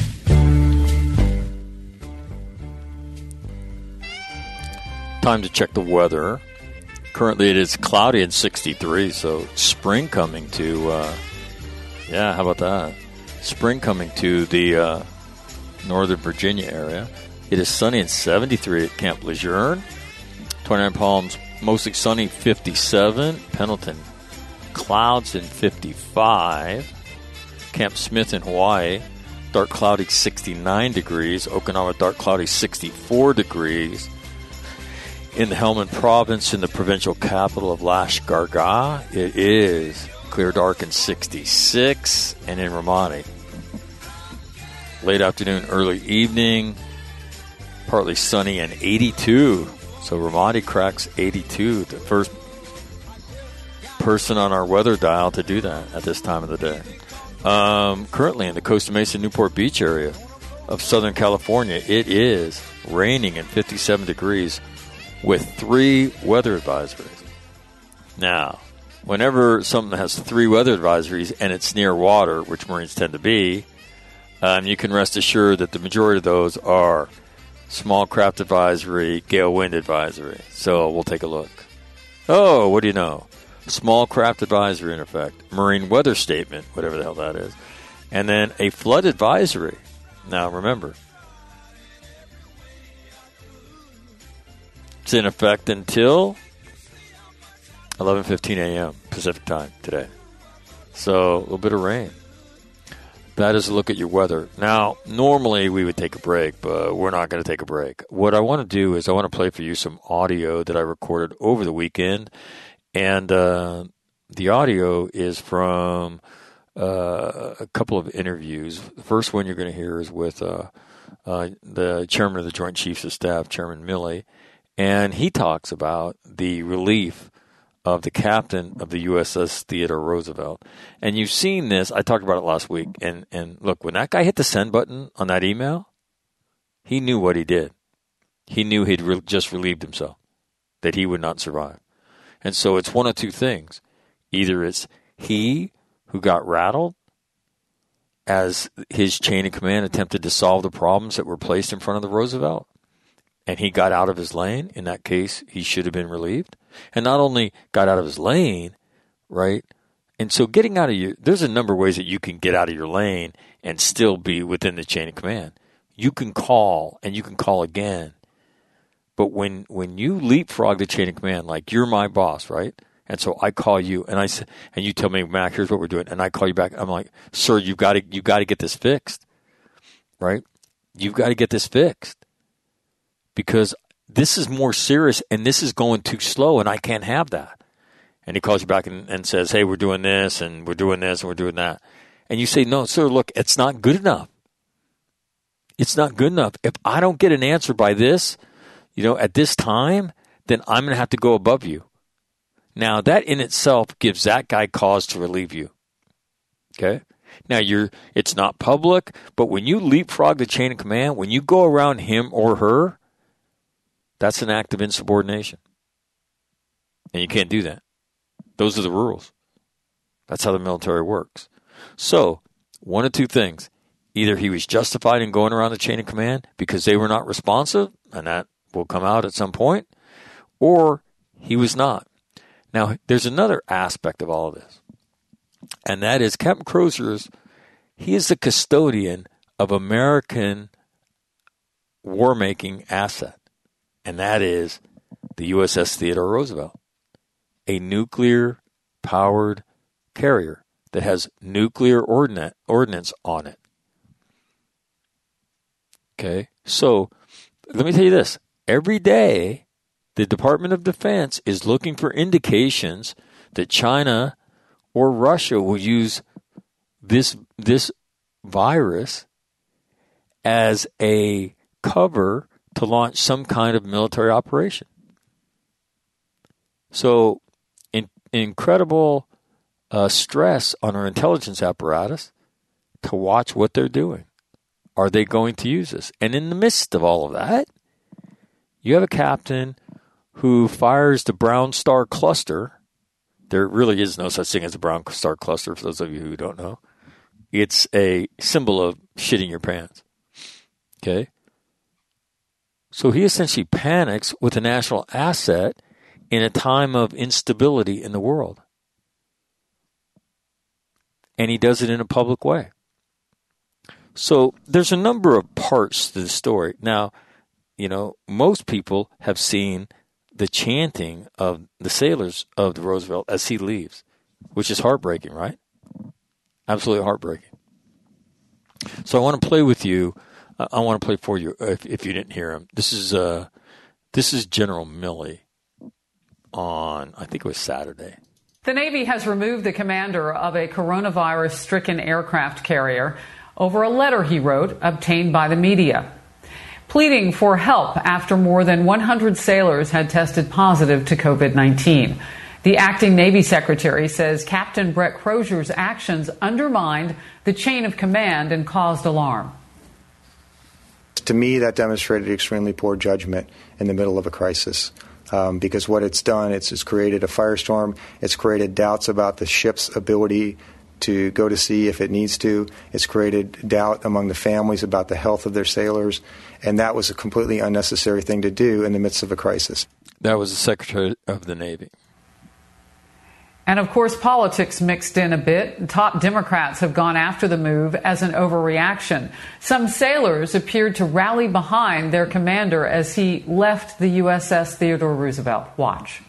Time to check the weather. Currently it is cloudy and sixty-three, so spring coming to, uh, yeah, how about that? Spring coming to the uh, Northern Virginia area. It is sunny and seventy-three at Camp Lejeune. twenty-nine Palms, mostly sunny, fifty-seven. Pendleton, clouds and fifty-five. Camp Smith in Hawaii, dark cloudy, sixty-nine degrees. Okinawa, dark cloudy, sixty-four degrees. In the Helmand Province, in the provincial capital of Lashkargah, it is clear, dark, and sixty-six. And in Ramadi, late afternoon, early evening, partly sunny and eighty-two. So Ramadi cracks eighty-two, the first person on our weather dial to do that at this time of the day. Um, currently in the Costa Mesa Newport Beach area of Southern California, it is raining and fifty-seven degrees with three weather advisories. Now, whenever something has three weather advisories and it's near water, which Marines tend to be, um, you can rest assured that the majority of those are small craft advisory, gale wind advisory. So we'll take a look. Oh, what do you know? Small craft advisory in effect, marine weather statement, whatever the hell that is, and then a flood advisory. Now remember, it's in effect until eleven fifteen a.m. Pacific time today. So a little bit of rain. That is a look at your weather. Now, normally we would take a break, but we're not going to take a break. What I want to do is I want to play for you some audio that I recorded over the weekend. And uh, the audio is from uh, a couple of interviews. The first one you're going to hear is with uh, uh, the chairman of the Joint Chiefs of Staff, Chairman Milley. And he talks about the relief of the captain of the U S S Theodore Roosevelt. And you've seen this. I talked about it last week. And, and look, when that guy hit the send button on that email, he knew what he did. He knew he'd re- just relieved himself, that he would not survive. And so it's one of two things. Either it's he who got rattled as his chain of command attempted to solve the problems that were placed in front of the Roosevelt, and he got out of his lane. In that case, he should have been relieved. And not only got out of his lane, right? And so getting out of your, there's a number of ways that you can get out of your lane and still be within the chain of command. You can call, and you can call again. But when, when you leapfrog the chain of command, like you're my boss, right? And so I call you, and I say, and you tell me, Mac, here's what we're doing, and I call you back. I'm like, sir, you've got to, you've got to get this fixed, right? You've got to get this fixed because this is more serious, and this is going too slow, and I can't have that. And he calls you back and, and says, hey, we're doing this, and we're doing this, and we're doing that. And you say, no, sir, look, it's not good enough. It's not good enough. If I don't get an answer by this, you know, at this time, then I'm going to have to go above you. Now, that in itself gives that guy cause to relieve you. Okay? Now, you're it's not public, but when you leapfrog the chain of command, when you go around him or her, that's an act of insubordination. And you can't do that. Those are the rules. That's how the military works. So, one of two things. Either he was justified in going around the chain of command because they were not responsive, and that will come out at some point, or he was not. Now, there's another aspect of all of this, and that is Captain Crozier's, he is the custodian of American war-making asset, and that is the U S S Theodore Roosevelt, a nuclear-powered carrier that has nuclear ordnance, ordnance on it. Okay, so let me tell you this. Every day, the Department of Defense is looking for indications that China or Russia will use this this virus as a cover to launch some kind of military operation. So, in, incredible uh, stress on our intelligence apparatus to watch what they're doing. Are they going to use this? And in the midst of all of that, you have a captain who fires the Brown Star Cluster. There really is no such thing as a Brown Star Cluster, for those of you who don't know. It's a symbol of shitting your pants. Okay? So he essentially panics with a national asset in a time of instability in the world. And he does it in a public way. So there's a number of parts to the story. Now, you know, most people have seen the chanting of the sailors of the Roosevelt as he leaves, which is heartbreaking, right? Absolutely heartbreaking. So I want to play with you. Uh, I want to play for you if, if you didn't hear him. This is uh, this is General Milley on, I think it was Saturday. The Navy has removed the commander of a coronavirus-stricken aircraft carrier over a letter he wrote obtained by the media, pleading for help after more than one hundred sailors had tested positive to COVID nineteen. The acting Navy Secretary says Captain Brett Crozier's actions undermined the chain of command and caused alarm. To me, that demonstrated extremely poor judgment in the middle of a crisis. Um, because what it's done, it's, it's created a firestorm. It's created doubts about the ship's ability to go to sea if it needs to. It's created doubt among the families about the health of their sailors, and that was a completely unnecessary thing to do in the midst of a crisis. That was the Secretary of the Navy. And of course, politics mixed in a bit. Top Democrats have gone after the move as an overreaction. Some sailors appeared to rally behind their commander as he left the U S S Theodore Roosevelt. Watch.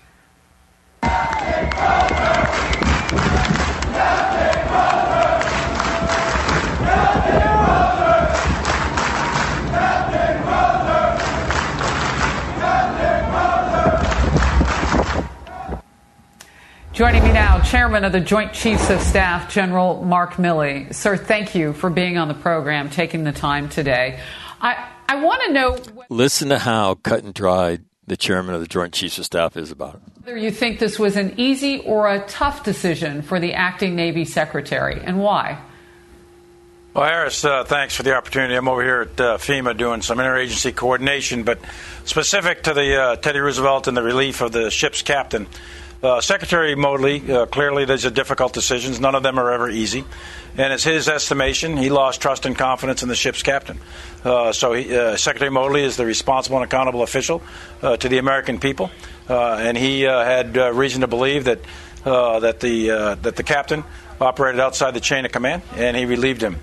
Joining me now, Chairman of the Joint Chiefs of Staff, General Mark Milley. Sir, thank you for being on the program, taking the time today. I, I want to know... What, Listen to how cut and dried the Chairman of the Joint Chiefs of Staff is about it. Whether you think this was an easy or a tough decision for the acting Navy Secretary, and why? Well, Harris, uh, thanks for the opportunity. I'm over here at uh, FEMA doing some interagency coordination, but specific to the uh, Teddy Roosevelt and the relief of the ship's captain. Uh, Secretary Modly, uh, clearly these are difficult decisions. None of them are ever easy. And it's his estimation, he lost trust and confidence in the ship's captain. Uh, so he, uh, Secretary Modly is the responsible and accountable official uh, to the American people. Uh, and he uh, had uh, reason to believe that uh, that the uh, that the captain operated outside the chain of command, and he relieved him.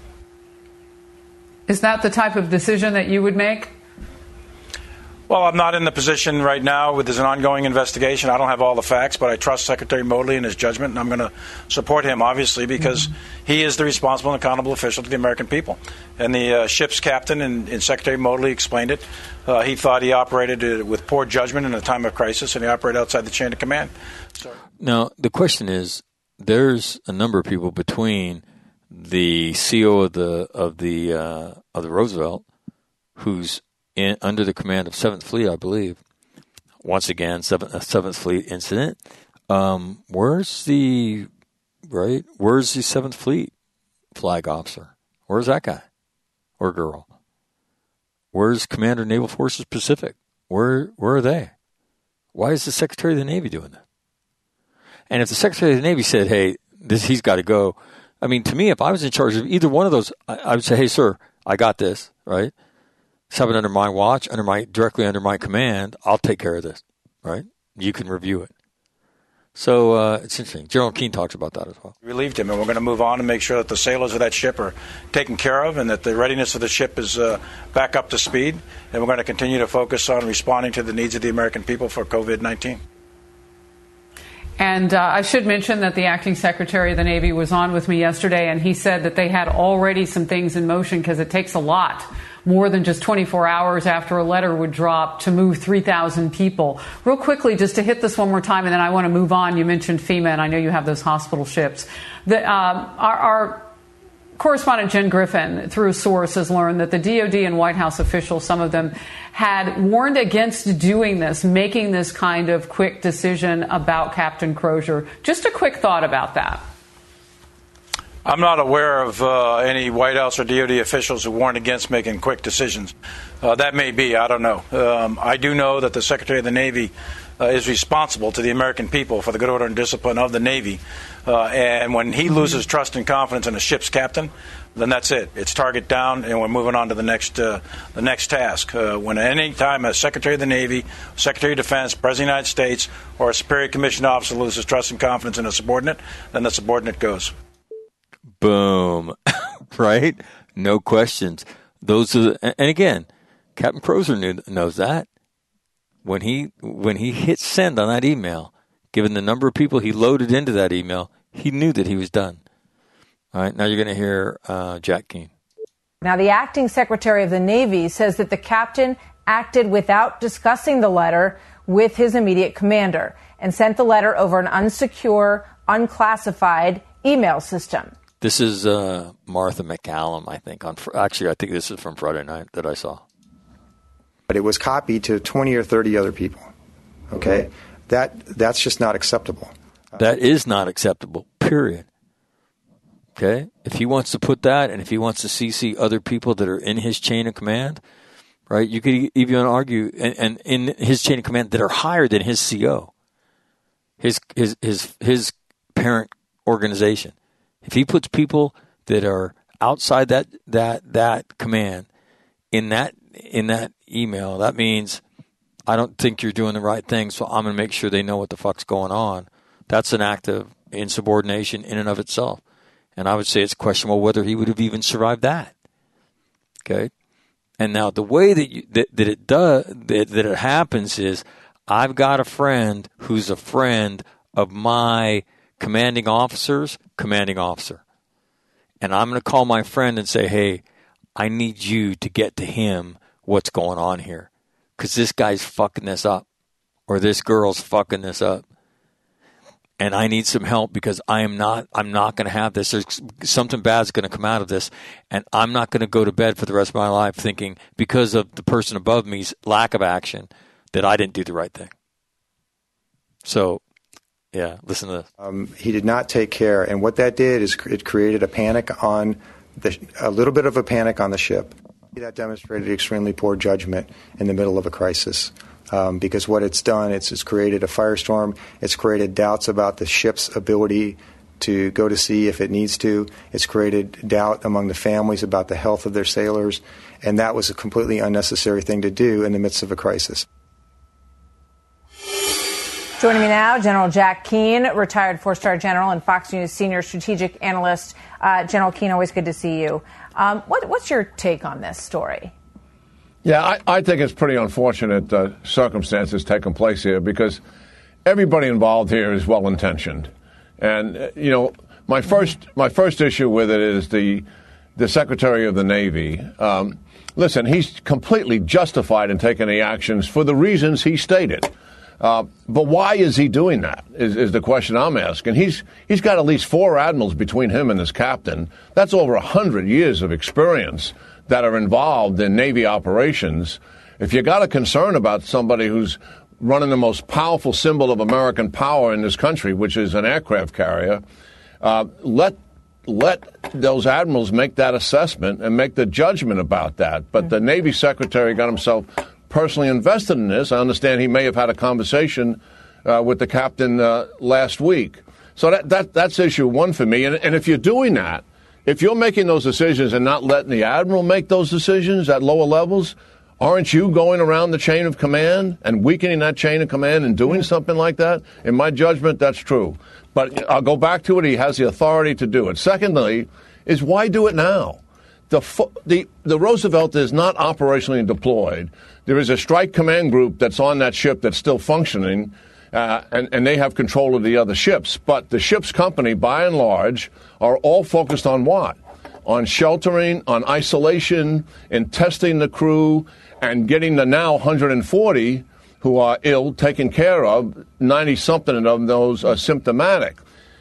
Is that the type of decision that you would make? Well, I'm not in the position right now. There's an ongoing investigation. I don't have all the facts, but I trust Secretary Modly in his judgment, and I'm going to support him, obviously, because mm-hmm. he is the responsible and accountable official to the American people. And the uh, ship's captain, and, and Secretary Modly explained it, uh, he thought he operated uh, with poor judgment in a time of crisis, and he operated outside the chain of command. So, now, the question is, there's a number of people between the C O O of the of the uh, of the Roosevelt, who's in, under the command of Seventh Fleet, I believe. Once again, Seventh, uh, Seventh Fleet incident. Um, where's the right? Where's the Seventh Fleet flag officer? Where's that guy or girl? Where's Commander Naval Forces Pacific? Where where are they? Why is the Secretary of the Navy doing that? And if the Secretary of the Navy said, hey, this he's got to go, I mean, to me, if I was in charge of either one of those, I, I would say, hey, sir, I got this, right? Let's have it under my watch, under my directly under my command. I'll take care of this, right? You can review it. So uh, it's interesting. General Keane talks about that as well. Relieved him, and we're going to move on and make sure that the sailors of that ship are taken care of and that the readiness of the ship is uh, back up to speed. And we're going to continue to focus on responding to the needs of the American people for COVID nineteen. And uh, I should mention that the acting Secretary of the Navy was on with me yesterday, and he said that they had already some things in motion because it takes a lot, more than just twenty-four hours after a letter would drop, to move three thousand people. Real quickly, just to hit this one more time, and then I want to move on. You mentioned FEMA, and I know you have those hospital ships. The, um, our, our correspondent Jen Griffin, through a source, has learned that the D O D and White House officials, some of them, had warned against doing this, making this kind of quick decision about Captain Crozier. Just a quick thought about that. I'm not aware of uh, any White House or D O D officials who warned against making quick decisions. Uh, that may be. I don't know. Um, I do know that the Secretary of the Navy uh, is responsible to the American people for the good order and discipline of the Navy. Uh, and when he loses trust and confidence in a ship's captain, then that's it. It's target down, and we're moving on to the next uh, the next task. Uh, when any time a Secretary of the Navy, Secretary of Defense, President of the United States, or a Superior Commissioned Officer loses trust and confidence in a subordinate, then the subordinate goes. Boom. Right? No questions. Those are the, and again, Captain Crozier knew, knows that. When he when he hit send on that email, given the number of people he loaded into that email, he knew that he was done. All right, now you're going to hear uh, Jack Keane. Now, the acting Secretary of the Navy says that the captain acted without discussing the letter with his immediate commander and sent the letter over an unsecure, unclassified email system. This is uh, Martha McCallum, I think. On Actually, I think this is from Friday night that I saw. But it was copied to twenty or thirty other people. Okay? That That's just not acceptable. That is not acceptable, period. Okay? If he wants to put that, and if he wants to C C other people that are in his chain of command, right, you could even argue, and, and in his chain of command that are higher than his C O, his his his his parent organization. If he puts people that are outside that that that command in that in that email, that means I don't think you're doing the right thing, so I'm going to make sure they know what the fuck's going on. That's an act of insubordination in and of itself. And I would say it's questionable whether he would have even survived that. Okay? And now the way that you, that, that it does that, that it happens is I've got a friend who's a friend of my commanding officer's commanding officer. And I'm going to call my friend and say, hey, I need you to get to him what's going on here. Because this guy's fucking this up. Or this girl's fucking this up. And I need some help because I am not, I'm not going to have this. There's something bad's going to come out of this. And I'm not going to go to bed for the rest of my life thinking because of the person above me's lack of action that I didn't do the right thing. So, yeah, listen to this. Um, he did not take care. And what that did is it created a panic on the, a little bit of a panic on the ship. That demonstrated extremely poor judgment in the middle of a crisis. Um, because what it's done, it's, it's created a firestorm. It's created doubts about the ship's ability to go to sea if it needs to. It's created doubt among the families about the health of their sailors. And that was a completely unnecessary thing to do in the midst of a crisis. Joining me now, General Jack Keane, retired four-star general and Fox News senior strategic analyst. Uh, General Keane, always good to see you. Um, what, what's your take on this story? Yeah, I, I think it's pretty unfortunate uh, circumstances taking place here because everybody involved here is well-intentioned. And, uh, you know, my first my first issue with it is the the Secretary of the Navy. Um, listen, he's completely justified in taking the actions for the reasons he stated. Uh, but why is he doing that is, is the question I'm asking. He's he's got at least four admirals between him and his captain. That's over a hundred years of experience that are involved in Navy operations. If you got a concern about somebody who's running the most powerful symbol of American power in this country, which is an aircraft carrier, uh, let let those admirals make that assessment and make the judgment about that. But the Navy Secretary got himself personally invested in this. I understand he may have had a conversation uh, with the captain uh, last week. So that, that that's issue one for me. And, and if you're doing that, if you're making those decisions and not letting the admiral make those decisions at lower levels, aren't you going around the chain of command and weakening that chain of command and doing something like that? In my judgment, that's true. But I'll go back to it. He has the authority to do it. Secondly, is why do it now? The, the, the Roosevelt is not operationally deployed. There is a strike command group that's on that ship that's still functioning, uh, and, and they have control of the other ships. But the ship's company, by and large, are all focused on what? On sheltering, on isolation, and testing the crew, and getting the now one hundred forty who are ill taken care of, ninety-something of those are symptomatic.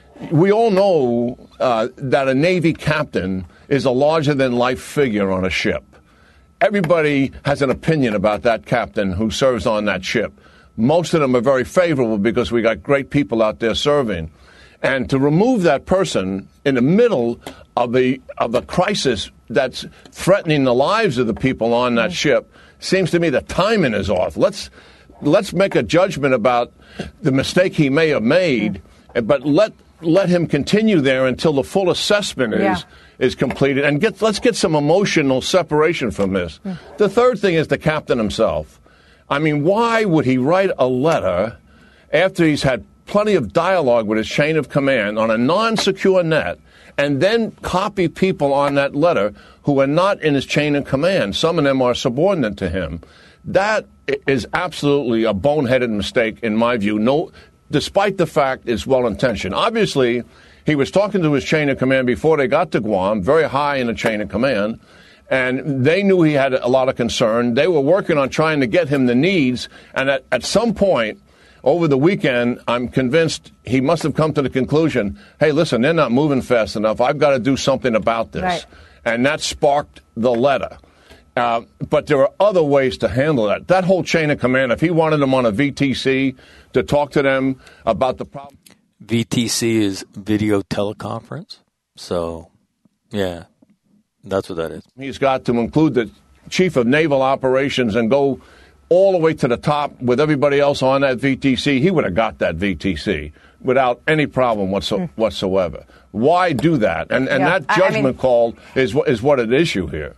We all know uh, that a Navy captain is a larger-than-life figure on a ship. Everybody has an opinion about that captain who serves on that ship. Most of them are very favorable because we got great people out there serving. And to remove that person in the middle of the of a crisis that's threatening the lives of the people on that ship seems to me the timing is off. Let's let's make a judgment about the mistake he may have made, but let let him continue there until the full assessment is yeah. is completed, and get let's get some emotional separation from this. Mm. The third thing is the captain himself. I mean, why would he write a letter after he's had plenty of dialogue with his chain of command on a non-secure net, and then copy people on that letter who are not in his chain of command? Some of them are subordinate to him. That is absolutely a boneheaded mistake, in my view, no, despite the fact it's well-intentioned. Obviously, he was talking to his chain of command before they got to Guam, very high in the chain of command, and they knew he had a lot of concern. They were working on trying to get him the needs, and at, at some point over the weekend, I'm convinced he must have come to the conclusion, hey, listen, they're not moving fast enough. I've got to do something about this. Right. And that sparked the letter. Uh, but there are other ways to handle that. That whole chain of command, if he wanted them on a V T C to talk to them about the problem. V T C is video teleconference. So, yeah, that's what that is. He's got to include the chief of naval operations and go all the way to the top with everybody else on that V T C. He would have got that V T C without any problem whatso- mm. whatsoever. Why do that? And and yeah. that judgment I mean, call is is what at issue here.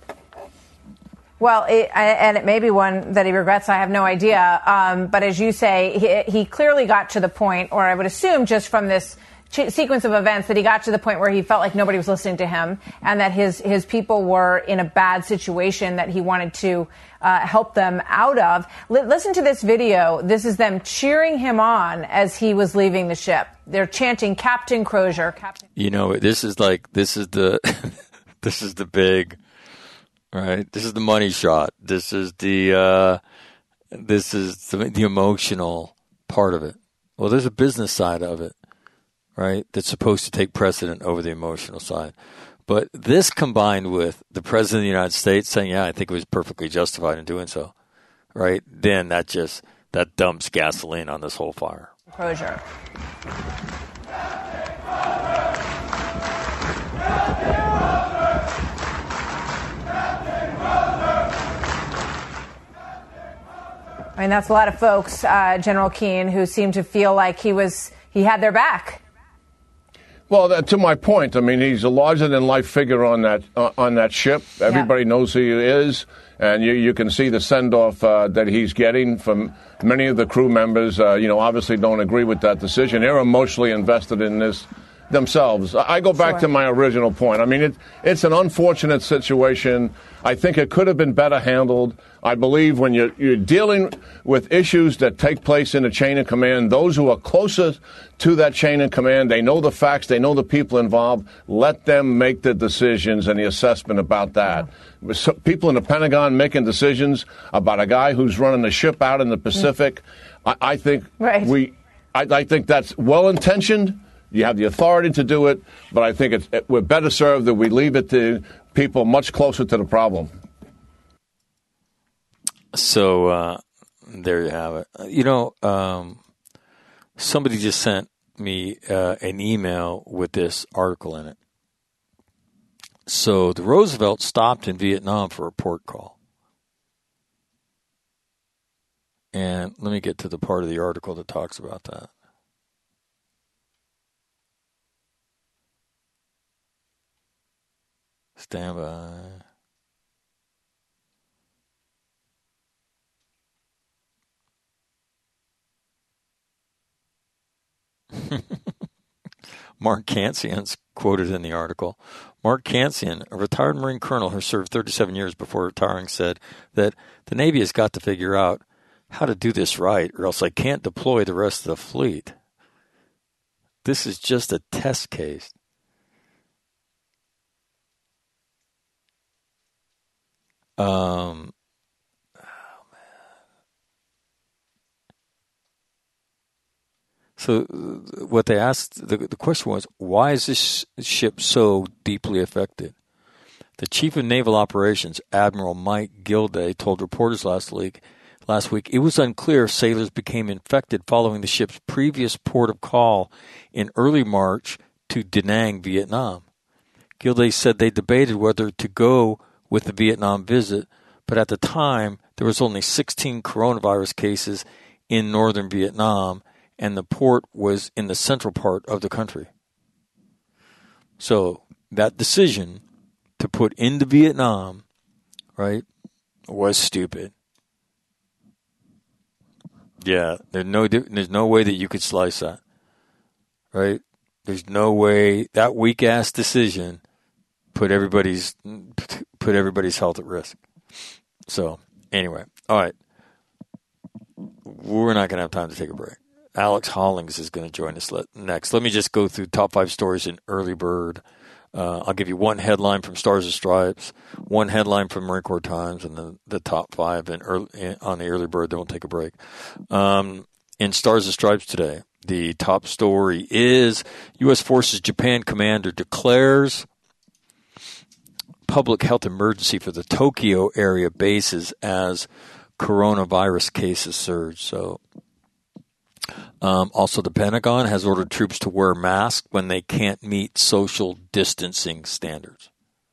Well, it, and it may be one that he regrets. I have no idea. Um, but as you say, he, he clearly got to the point, or I would assume just from this ch- sequence of events, that he got to the point where he felt like nobody was listening to him, and that his his people were in a bad situation that he wanted to uh, help them out of. L- listen to this video. This is them cheering him on as he was leaving the ship. They're chanting, "Captain Crozier." Captain. You know, this is like this is the this is the big. Right. This is the money shot. This is the uh, this is the, the emotional part of it. Well, there's a business side of it, right? That's supposed to take precedent over the emotional side. But this combined with the president of the United States saying, "Yeah, I think it was perfectly justified in doing so," right? Then that just that dumps gasoline on this whole fire. Crozier. I mean, that's a lot of folks, uh, General Keane, who seem to feel like he was he had their back. Well, that, to my point, I mean, he's a larger-than-life figure on that uh, on that ship. Everybody yeah. knows who he is, and you, you can see the send-off uh, that he's getting from many of the crew members. Uh, you know, obviously don't agree with that decision. They're emotionally invested in this themselves. I go back sure. to my original point. I mean, it, it's an unfortunate situation. I think it could have been better handled. I believe when you're, you're dealing with issues that take place in a chain of command, those who are closest to that chain of command, they know the facts, they know the people involved, let them make the decisions and the assessment about that. Yeah. So people in the Pentagon making decisions about a guy who's running a ship out in the Pacific, mm. I, I think right. we, I, I think that's well-intentioned. You have the authority to do it, but I think it's, it, we're better served that we leave it to people much closer to the problem. So uh, there you have it. You know, um, somebody just sent me uh, an email with this article in it. So the Roosevelt stopped in Vietnam for a port call. And let me get to the part of the article that talks about that. Stand by. Mark Cancian's quoted in the article. Mark Cancian, a retired Marine colonel who served thirty-seven years before retiring, said that the Navy has got to figure out how to do this right, or else I can't deploy the rest of the fleet. This is just a test case. Um, oh man. So what they asked, the, the question was, why is this ship so deeply affected? The chief of naval operations, Admiral Mike Gilday, told reporters last week, last week it was unclear if sailors became infected following the ship's previous port of call in early March to Da Nang, Vietnam. Gilday said they debated whether to go with the Vietnam visit, but at the time there was only sixteen coronavirus cases in northern Vietnam, and the port was in the central part of the country. So that decision to put into Vietnam, right, was stupid. Yeah, there's no there's no way that you could slice that, right? There's no way that weak ass decision put everybody's put everybody's health at risk. So anyway, all right, we're not going to have time to take a break. Alex Hollings is going to join us next. Let me just go through top five stories in Early Bird. Uh, I'll give you one headline from Stars and Stripes, one headline from Marine Corps Times, and then the top five in early, in, on the Early Bird. Then we'll take a break. Um, in Stars and Stripes today, the top story is U S Forces Japan commander declares public health emergency for the Tokyo area bases as coronavirus cases surge. So, um, also the Pentagon has ordered troops to wear masks when they can't meet social distancing standards.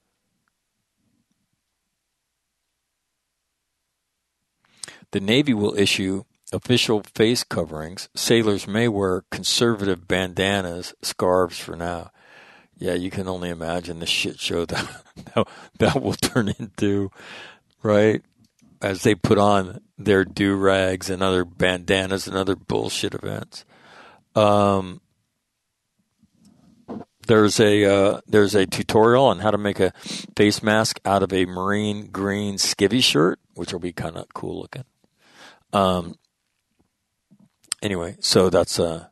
The Navy will issue official face coverings. Sailors may wear conservative bandanas, scarves for now. Yeah, you can only imagine the shit show that, that that will turn into, right? As they put on their do-rags and other bandanas and other bullshit events. Um, there's a uh, there's a tutorial on how to make a face mask out of a marine green skivvy shirt, which will be kind of cool looking. Um. Anyway, so that's uh.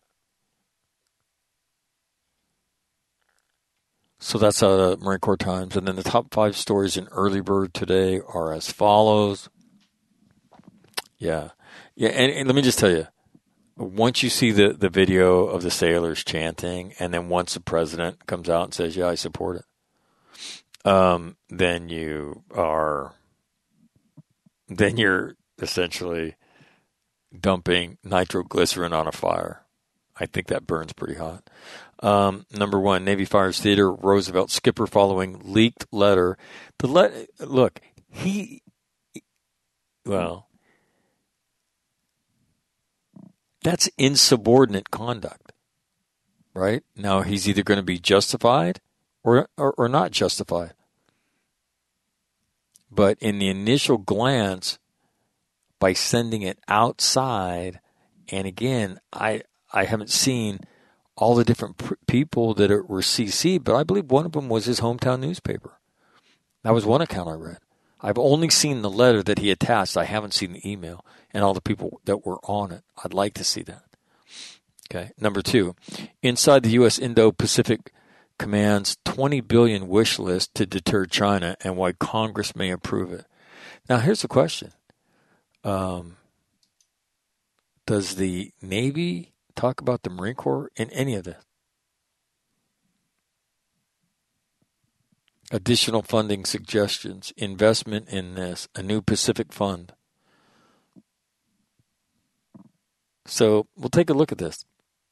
So that's out of Marine Corps Times. And then the top five stories in Early Bird today are as follows. Yeah. Yeah, and, and let me just tell you, once you see the, the video of the sailors chanting, and then once the president comes out and says, yeah, I support it, um, then you are, then you're essentially dumping nitroglycerin on a fire. I think that burns pretty hot. Um, number one, Navy fires Theodore Roosevelt skipper following leaked letter. The le- Look, he, well, that's insubordinate conduct, right? Now, he's either going to be justified or, or, or not justified. But in the initial glance, by sending it outside, and again, I I haven't seen all the different pr- people that are, were C C'd, but I believe one of them was his hometown newspaper. That was one account I read. I've only seen the letter that he attached. I haven't seen the email and all the people that were on it. I'd like to see that. Okay. Number two, inside the U S Indo-Pacific Command's twenty billion dollars wish list to deter China and why Congress may approve it. Now, here's the question. Um, does the Navy talk about the Marine Corps in any of this? Additional funding suggestions, investment in this, a new Pacific fund. So we'll take a look at this.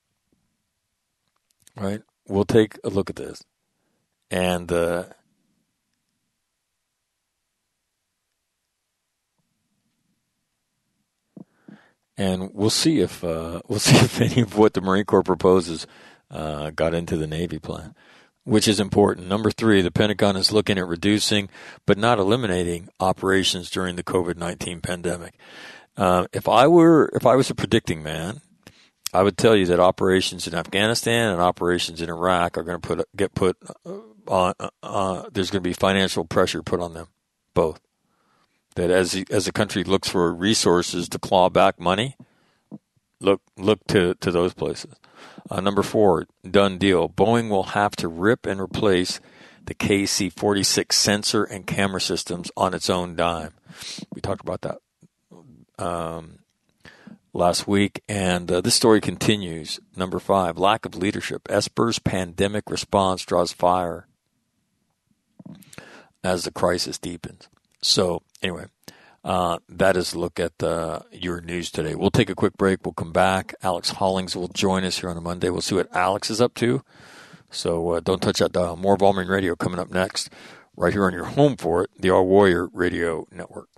Right? We'll take a look at this. And uh, and we'll see if uh, we'll see if any of what the Marine Corps proposes uh, got into the Navy plan, which is important. Number three, the Pentagon is looking at reducing but not eliminating operations during the COVID nineteen pandemic. Uh, if I were if I was a predicting man, I would tell you that operations in Afghanistan and operations in Iraq are going to put get put on. Uh, there's going to be financial pressure put on them, both. That as the, as the country looks for resources to claw back money, look look to, to those places. Uh, number four, done deal. Boeing will have to rip and replace the K C forty-six sensor and camera systems on its own dime. We talked about that um, last week, and uh, this story continues. Number five, lack of leadership. Esper's pandemic response draws fire as the crisis deepens. So anyway, uh, that is a look at uh, your news today. We'll take a quick break. We'll come back. Alex Hollings will join us here on a Monday. We'll see what Alex is up to. So uh, don't touch that dial. More Ball Marine Radio coming up next, right here on your home for it, the All Warrior Radio Network.